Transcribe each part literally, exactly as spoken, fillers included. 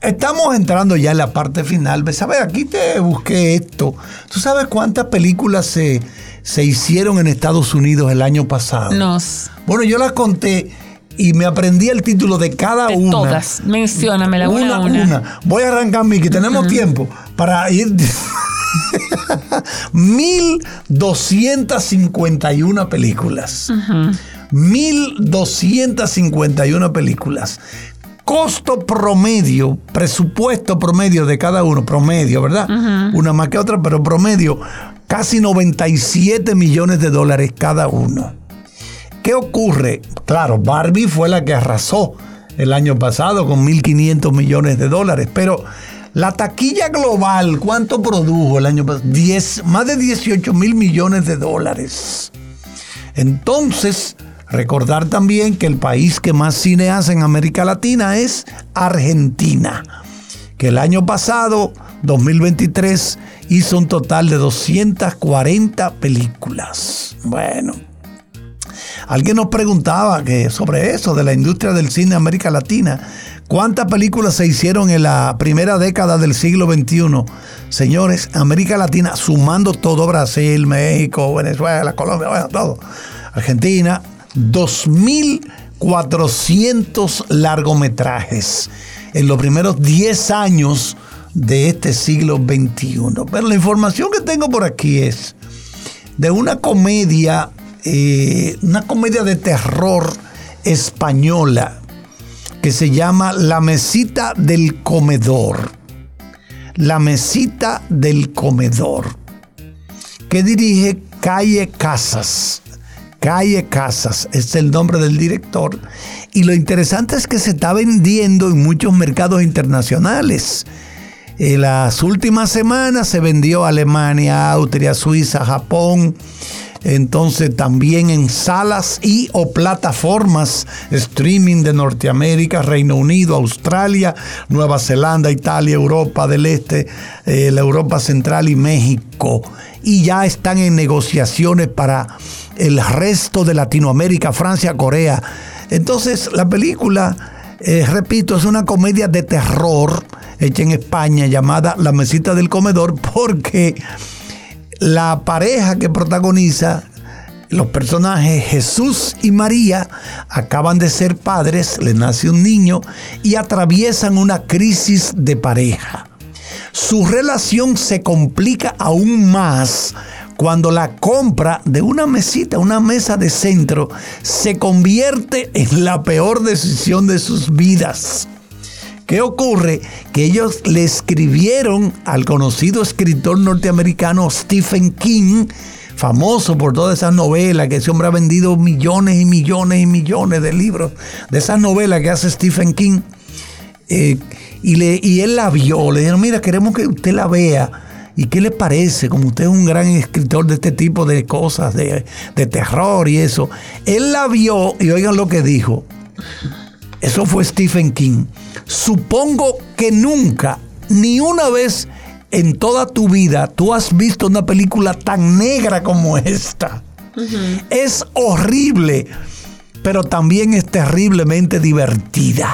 Estamos entrando ya en la parte final. ¿Sabes? Aquí te busqué esto. ¿Tú sabes cuántas películas se, se hicieron en Estados Unidos el año pasado? No. Bueno, yo las conté y me aprendí el título de cada de una. Todas. Menciónamela una a una. una. Voy a arrancar, Miki. Tenemos uh-huh. tiempo para ir... mil doscientas cincuenta y una películas. Uh-huh. mil doscientas cincuenta y una películas. Costo promedio, presupuesto promedio de cada uno, promedio, ¿verdad? Uh-huh. Una más que otra, pero promedio, casi noventa y siete millones de dólares cada uno. ¿Qué ocurre? Claro, Barbie fue la que arrasó el año pasado con mil quinientos millones de dólares, pero la taquilla global, ¿cuánto produjo el año pasado? diez, más de dieciocho mil millones de dólares. Entonces, recordar también que el país que más cine hace en América Latina es Argentina, que el año pasado, dos mil veintitrés, hizo un total de doscientas cuarenta películas. Bueno, alguien nos preguntaba que sobre eso, de la industria del cine en América Latina, ¿cuántas películas se hicieron en la primera década del siglo veintiuno? Señores, América Latina, sumando todo, Brasil, México, Venezuela, Colombia, bueno, todo, Argentina, dos mil cuatrocientos largometrajes en los primeros diez años de este siglo veintiuno. Pero la información que tengo por aquí es de una comedia, eh, una comedia de terror española que se llama La Mesita del Comedor. La Mesita del Comedor, que dirige Calle Casas. Calle Casas es el nombre del director, y lo interesante es que se está vendiendo en muchos mercados internacionales. En las últimas semanas se vendió a Alemania, Austria, Suiza, Japón, entonces también en salas y o plataformas streaming de Norteamérica, Reino Unido, Australia, Nueva Zelanda, Italia, Europa del Este, eh, la Europa Central y México. Y ya están en negociaciones para el resto de Latinoamérica, Francia, Corea. Entonces la película, eh, repito, es una comedia de terror hecha en España llamada La Mesita del Comedor, porque la pareja que protagoniza, los personajes Jesús y María, acaban de ser padres, les nace un niño y atraviesan una crisis de pareja. Su relación se complica aún más cuando la compra de una mesita, una mesa de centro, se convierte en la peor decisión de sus vidas. ¿Qué ocurre? Que ellos le escribieron al conocido escritor norteamericano Stephen King, famoso por todas esas novelas, que ese hombre ha vendido millones y millones y millones de libros, de esas novelas que hace Stephen King. Eh, y, le, y él la vio, le dijeron, mira, queremos que usted la vea. ¿Y qué le parece? Como usted es un gran escritor de este tipo de cosas, de, de terror y eso. Él la vio y oigan lo que dijo. Eso fue Stephen King. Supongo que nunca, ni una vez en toda tu vida, tú has visto una película tan negra como esta. Uh-huh. Es horrible, pero también es terriblemente divertida.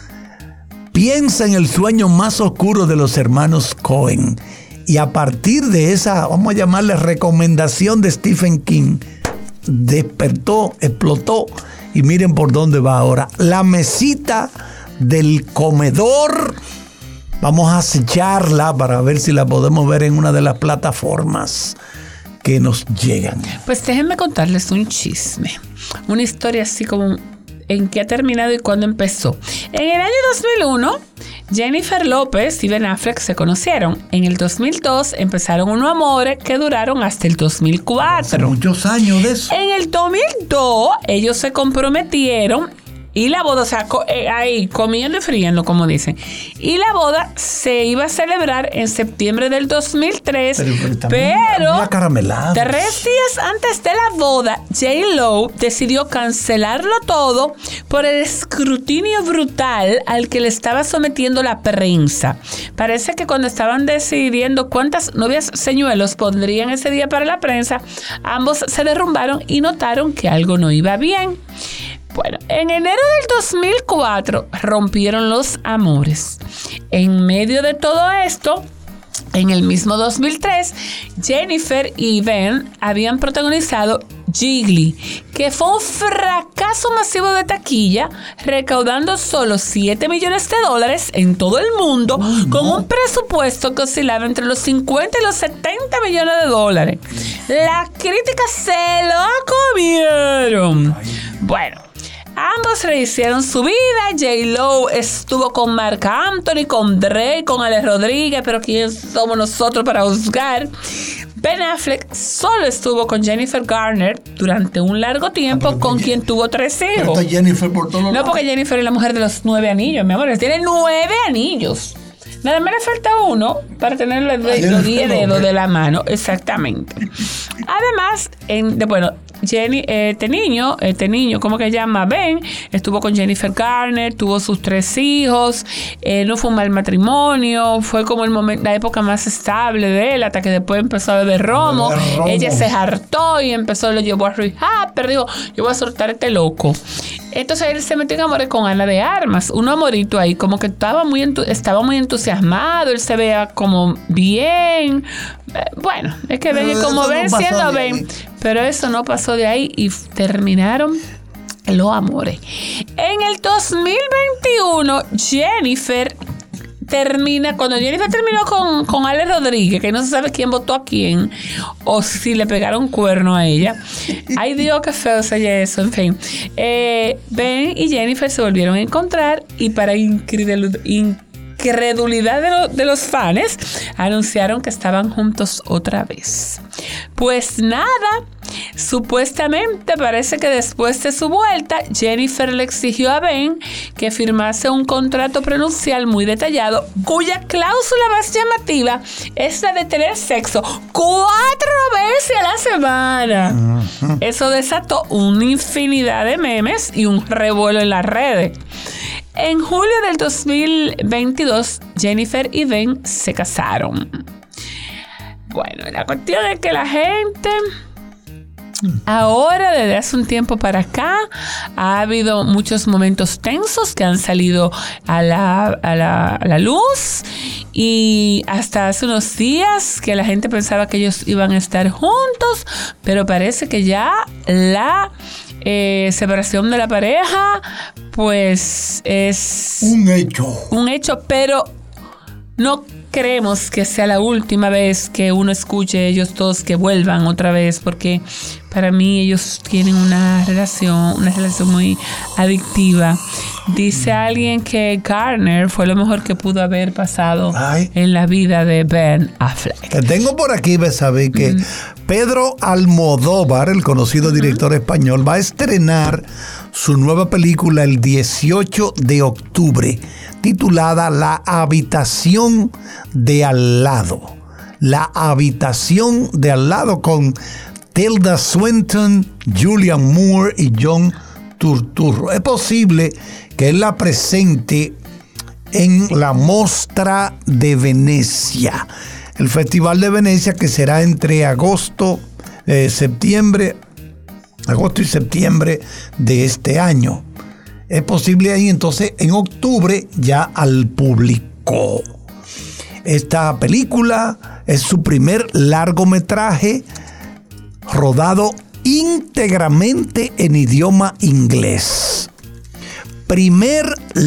Piensa en el sueño más oscuro de los hermanos Coen. Y a partir de esa, vamos a llamarle recomendación de Stephen King, despertó, explotó, y miren por dónde va ahora. La Mesita del Comedor. Vamos a acecharla para ver si la podemos ver en una de las plataformas que nos llegan. Pues déjenme contarles un chisme, una historia así como en qué ha terminado y cuándo empezó. En el año dos mil uno, Jennifer López y Ben Affleck se conocieron. En el dos mil dos empezaron unos amores que duraron hasta el dos mil cuatro. Hace muchos años de eso. En el dos mil dos ellos se comprometieron y la boda, o sea, co- eh, ahí comiendo y friendo, como dicen. Y la boda se iba a celebrar en septiembre del dos mil tres, pero, pero, pero tres días antes de la boda, J-Lo decidió cancelarlo todo por el escrutinio brutal al que le estaba sometiendo la prensa. Parece que cuando estaban decidiendo cuántas novias señuelos pondrían ese día para la prensa, ambos se derrumbaron y notaron que algo no iba bien. Bueno, en enero del dos mil cuatro rompieron los amores. En medio de todo esto, en el mismo dos mil tres, Jennifer y Ben habían protagonizado Jiggly, que fue un fracaso masivo de taquilla, recaudando solo siete millones de dólares en todo el mundo, oh, no. con un presupuesto que oscilaba entre los cincuenta y los setenta millones de dólares. Las críticas se lo comieron. Bueno, ambos rehicieron su vida. J-Lo estuvo con Marc Anthony, con Drake, con Ale Rodríguez, pero ¿quién somos nosotros para juzgar? Ben Affleck solo estuvo con Jennifer Garner durante un largo tiempo, ah, con quien tuvo tres hijos. Está Jennifer por todos No, lados. porque Jennifer es la mujer de los nueve anillos, mi amor. Él tiene nueve anillos. Nada más le falta uno para tener los, los diez dedos de la mano. Exactamente. Además, en, de, bueno, Jenny, este niño, este niño, ¿cómo que se llama? Ben, estuvo con Jennifer Garner, tuvo sus tres hijos, eh, no fue un mal matrimonio, fue como el momento, la época más estable de él, hasta que después empezó a beber romo. romo. Ella se hartó y empezó, lo llevó a rehab, pero digo, yo voy a soltar a este loco. Entonces él se metió en amores con Ana de Armas, un amorito ahí, como que estaba muy, entu- estaba muy entusiasmado, él se veía como bien. Bueno, es que ven como ven no siendo ven, pero eso no pasó de ahí y terminaron los amores. En el dos mil veintiuno, Jennifer termina, cuando Jennifer terminó con, con Ale Rodríguez, que no se sabe quién votó a quién, o si le pegaron cuerno a ella. Ay Dios, qué feo sería eso, en fin. Eh, Ben y Jennifer se volvieron a encontrar y para incredulidad, incredulidad de, lo, de los fans, anunciaron que estaban juntos otra vez. Pues nada, supuestamente parece que después de su vuelta, Jennifer le exigió a Ben que firmase un contrato prenupcial muy detallado, cuya cláusula más llamativa es la de tener sexo cuatro veces a la semana. Uh-huh. Eso desató una infinidad de memes y un revuelo en las redes. En julio del dos mil veintidós, Jennifer y Ben se casaron. Bueno, la cuestión es que la gente ahora, desde hace un tiempo para acá, ha habido muchos momentos tensos que han salido a la, a la, a la luz, y hasta hace unos días que la gente pensaba que ellos iban a estar juntos, pero parece que ya la eh, separación de la pareja pues es un hecho. Un hecho, pero no creemos que sea la última vez que uno escuche ellos todos que vuelvan otra vez, porque para mí ellos tienen una relación, una relación muy adictiva. Dice alguien que Garner fue lo mejor que pudo haber pasado Ay. en la vida de Ben Affleck. Te tengo por aquí, Besabe, que mm. Pedro Almodóvar, el conocido director uh-huh. español, va a estrenar su nueva película el dieciocho de octubre, titulada La habitación de al lado. La habitación de al lado, con Tilda Swinton, Julianne Moore y John Turturro. Es posible que él la presente en la Mostra de Venecia, el Festival de Venecia, que será entre agosto, eh, septiembre, agosto y septiembre de este año. Es posible ahí, entonces en octubre ya al público. Esta película es su primer largometraje rodado íntegramente en idioma inglés. Primer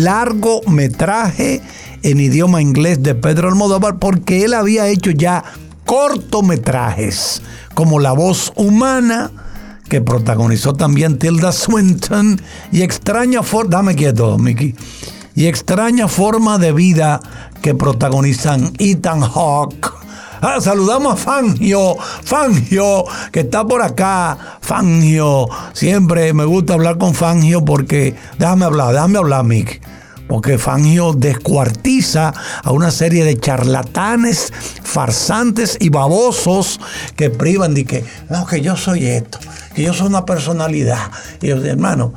largometraje en idioma inglés de Pedro Almodóvar, porque él había hecho ya cortometrajes como La voz humana, que protagonizó también Tilda Swinton, y Extraña forma, dame quieto, Mickey, y Extraña forma de vida, que protagonizan Ethan Hawke. Ah, saludamos a Fangio, Fangio, que está por acá. Fangio, siempre me gusta hablar con Fangio porque, déjame hablar, déjame hablar, Mick. Porque Fangio descuartiza a una serie de charlatanes, farsantes y babosos que privan de que, no, que yo soy esto, que yo soy una personalidad. Y yo, hermano,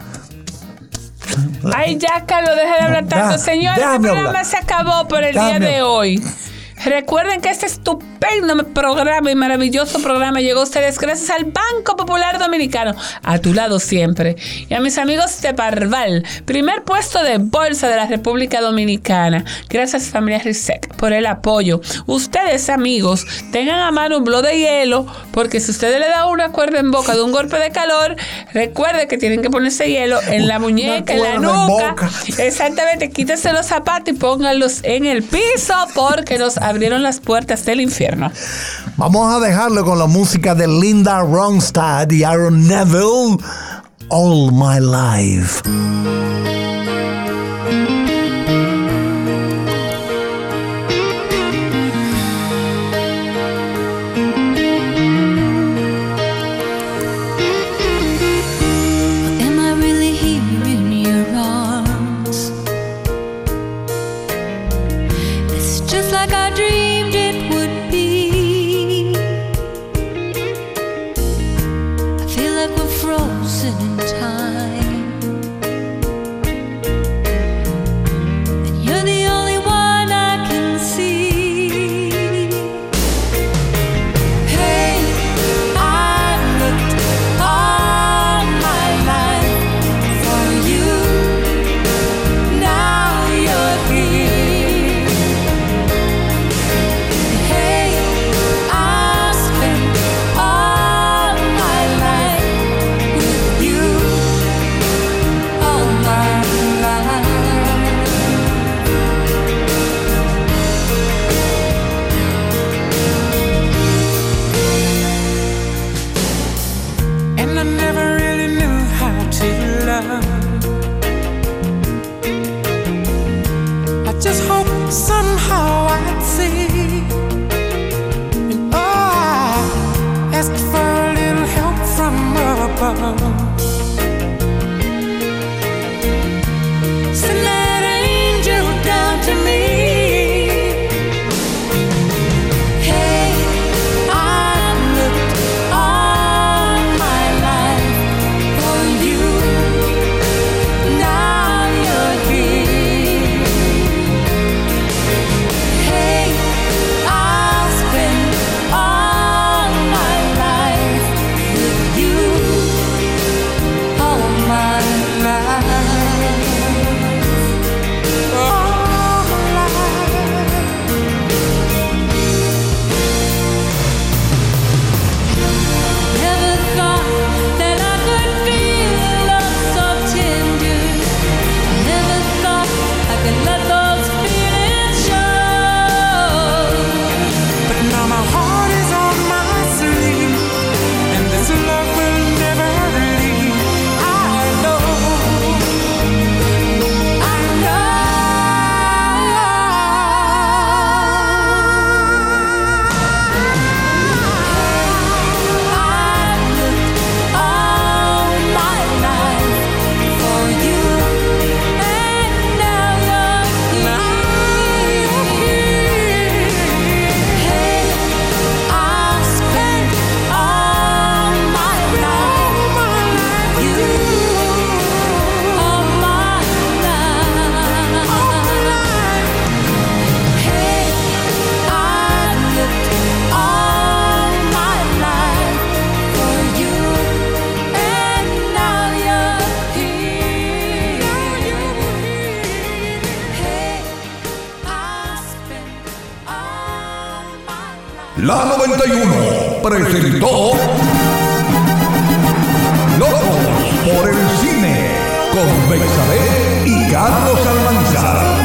ay, ya, Carlos, deja de hablar tanto. Señor, el programa se acabó por el día de hoy. Recuerden que este estupendo programa y maravilloso programa llegó a ustedes gracias al Banco Popular Dominicano, a tu lado siempre. Y a mis amigos de Parval, primer puesto de bolsa de la República Dominicana. Gracias, familia Risec, por el apoyo. Ustedes, amigos, tengan a mano un blow de hielo, porque si ustedes le dan una cuerda en boca de un golpe de calor, recuerden que tienen que ponerse hielo en la muñeca, en la nuca. Exactamente, quítense los zapatos y pónganlos en el piso, porque nos abrieron las puertas del infierno. Vamos a dejarlo con la música de Linda Ronstadt y Aaron Neville, All My Life. La noventa y uno presentó Locos por el Cine con Bexabé y Carlos Almanzar.